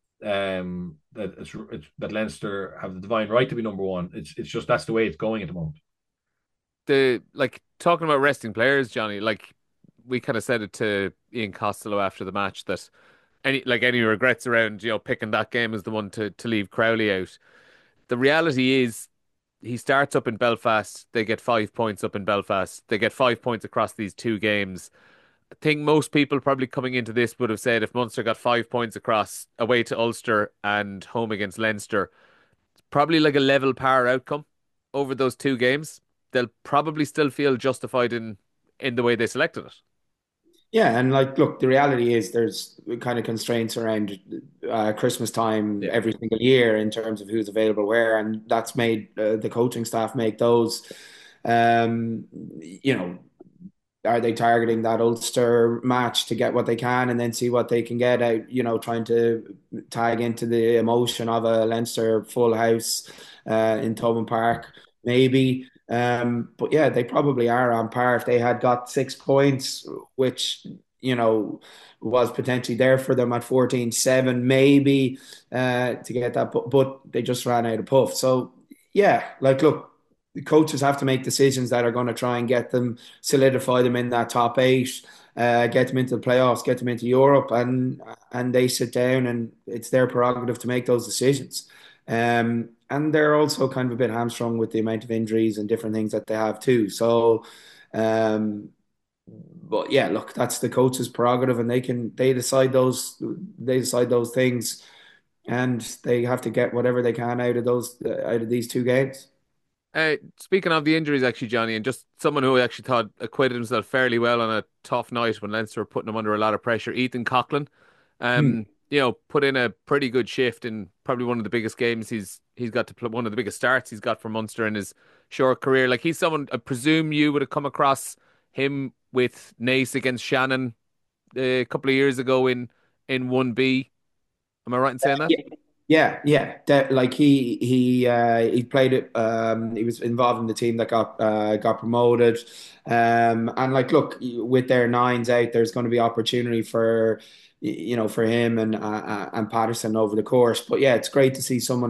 that Leinster have the divine right to be number one. It's just that's the way it's going at the moment. The like talking about resting players, Johnny, like we kind of said it to Ian Costello after the match that any regrets around, picking that game as the one to leave Crowley out. The reality is he starts up in Belfast, they get 5 points up in Belfast, they get 5 points across these two games. I think most people probably coming into this would have said if Munster got 5 points across away to Ulster and home against Leinster, probably like a level par outcome over those two games. They'll probably still feel justified in the way they selected it. Yeah, and like, look, the reality is there's kind of constraints around Christmas time Yeah. every single year in terms of who's available where, and that's made the coaching staff make those. Um, you know, are they targeting that Ulster match to get what they can and then see what they can get out? Trying to tag into the emotion of a Leinster full house in Thomond Park, maybe. But yeah, they probably are on par. If they had got 6 points, which was potentially there for them at 14-7, maybe to get that, but they just ran out of puff. So yeah, like, look, the coaches have to make decisions that are going to try and get them, solidify them in that top eight, get them into the playoffs, get them into Europe, and they sit down and it's their prerogative to make those decisions. And they're also kind of a bit hamstrung with the amount of injuries and different things that they have too. So, um, but yeah, look, that's the coach's prerogative, and they decide those things, and they have to get whatever they can out of these two games. Speaking of the injuries, actually, Johnny, and just someone who I actually thought acquitted himself fairly well on a tough night when Leinster were putting him under a lot of pressure, Ethan Coughlin, Hmm. put in a pretty good shift in probably one of the biggest games he's got to play, one of the biggest starts he's got for Munster in his short career. Like he's someone I presume you would have come across him with Naas against Shannon a couple of years ago in 1B. Am I right in saying that? Yeah, yeah, yeah. Like he played it. He was involved in the team that got promoted. And like, look, with their nines out, there's going to be opportunity for him and Patterson over the course. But yeah, it's great to see someone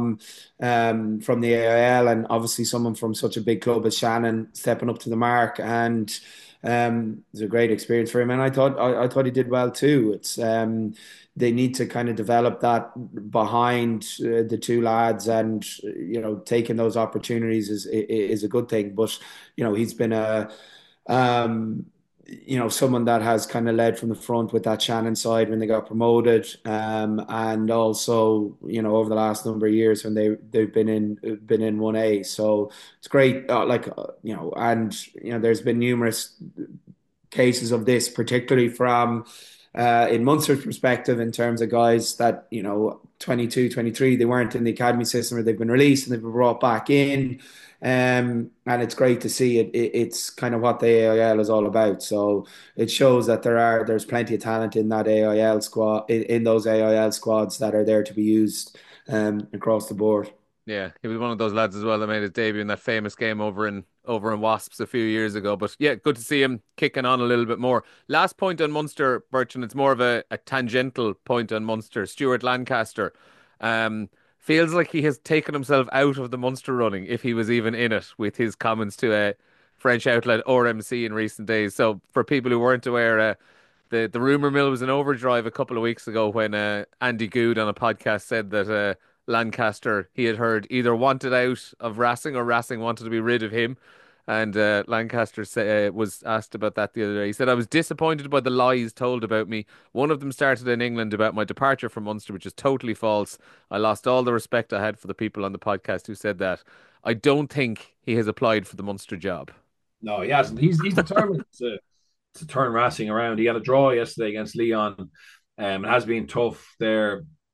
from the AIL, and obviously someone from such a big club as Shannon stepping up to the mark. And it's a great experience for him. And I thought he did well too. They need to kind of develop that behind the two lads, and taking those opportunities is a good thing. But he's been um, someone that has kind of led from the front with that Shannon side when they got promoted, and also over the last number of years when they've been in 1A. So it's great. And there's been numerous cases of this, particularly from in Munster's perspective, in terms of guys that 22, 23, they weren't in the academy system, or they've been released and they've been brought back in. And it's great to see it. It's kind of what the AIL is all about. So it shows that there's plenty of talent in that AIL squad, in those AIL squads that are there to be used across the board. Yeah, he was one of those lads as well that made his debut in that famous game over in Wasps a few years ago. But yeah, good to see him kicking on a little bit more. Last point on Munster, Bertrand, it's more of a tangential point on Munster. Stuart Lancaster feels like he has taken himself out of the Munster running, if he was even in it, with his comments to a French outlet RMC in recent days. So for people who weren't aware, the rumor mill was in overdrive a couple of weeks ago when Andy Good on a podcast said that Lancaster he had heard either wanted out of Racing or Racing wanted to be rid of him. And Lancaster was asked about that the other day. He said, I was disappointed by the lies told about me. One of them started in England about my departure from Munster, which is totally false. I lost all the respect I had for the people on the podcast who said that. I don't think he has applied for the Munster job. No, he hasn't. He's determined to turn Racing around. He had a draw yesterday against Leon. It has been tough there.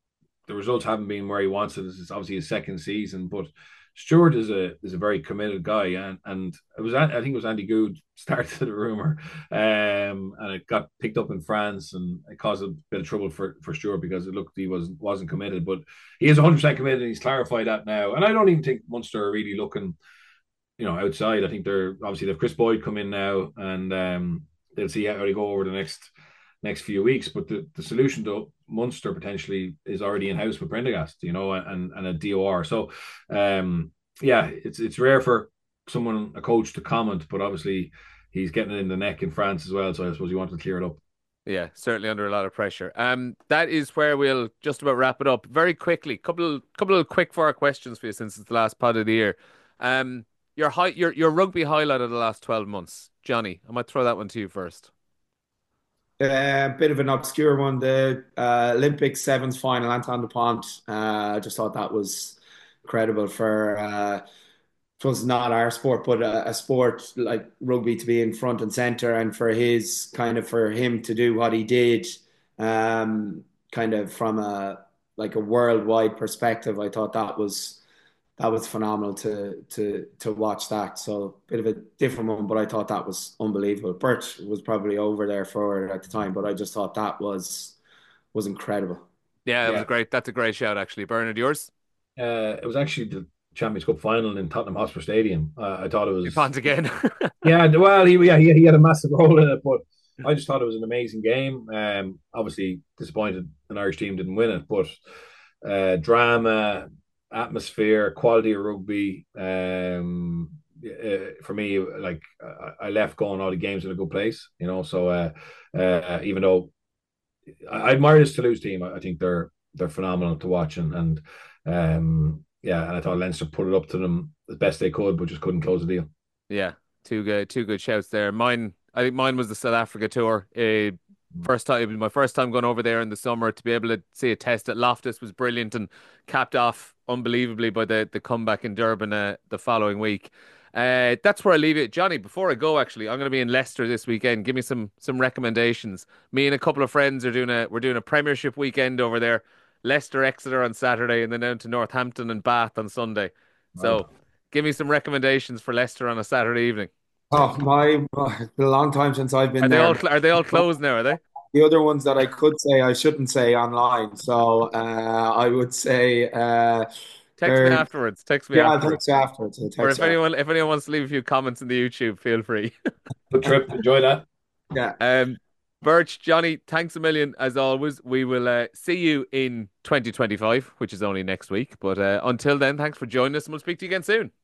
the results haven't been where he wants it. This is obviously his second season, but Stewart is a very committed guy, and it was I think it was Andy Good started the rumor, and it got picked up in France, and it caused a bit of trouble for Stewart because it looked he wasn't committed, but he is 100% committed, and he's clarified that now. And I don't even think Munster are really looking, outside. I think they're obviously they've Chris Boyd come in now, and they'll see how they go over the next few weeks. But the solution to Munster potentially is already in house with Prendergast, and a DOR. So, yeah, it's rare for a coach to comment, but obviously he's getting it in the neck in France as well. So I suppose he wanted to clear it up. Yeah, certainly under a lot of pressure. That is where we'll just about wrap it up very quickly. Couple of quick fire questions for you since it's the last pod of the year. Your rugby highlight of the last 12 months, Johnny. I might throw that one to you first. A bit of an obscure one, the Olympic sevens final, Antoine Dupont. I just thought that was incredible for it was not our sport, but a sport like rugby to be in front and center, and for him to do what he did, kind of from a worldwide perspective. I thought that was phenomenal to watch that. So a bit of a different one, but I thought that was unbelievable. Bert was probably over there for it at the time, but I just thought that was incredible. Yeah, that was great. That's a great shout, actually. Bernard, yours? It was actually the Champions Cup final in Tottenham Hotspur Stadium. I thought it was Dupont again. yeah. Well, he had a massive role in it, but I just thought it was an amazing game. Obviously disappointed an Irish team didn't win it, but drama, atmosphere, quality of rugby. For me, like I left going, all the games in a good place, So even though I admire this Toulouse team, I think they're phenomenal to watch, and yeah, and I thought Leinster put it up to them as best they could, but just couldn't close the deal. Yeah, two good shouts there. I think mine was the South Africa tour. First time, it was my first time going over there in the summer. To be able to see a test at Loftus was brilliant, and capped off unbelievably by the comeback in Durban the following week. That's where I leave it, Johnny. Before I go, actually, I'm going to be in Leicester this weekend. Give me some recommendations. Me and a couple of friends we're doing a Premiership weekend over there. Leicester, Exeter on Saturday, and then down to Northampton and Bath on Sunday. Wow. So, give me some recommendations for Leicester on a Saturday evening. Oh it's been a long time since I've been Are there. are they all closed now? Are they? The other ones that I could say I shouldn't say online. So I would say Text me afterwards. Text me yeah, I'll afterwards. text you afterwards. Or if anyone wants to leave a few comments in the YouTube, feel free. Good trip. Enjoy that. Yeah. Birch, Johnny, thanks a million as always. We will see you in 2025, which is only next week. But until then, thanks for joining us, and we'll speak to you again soon.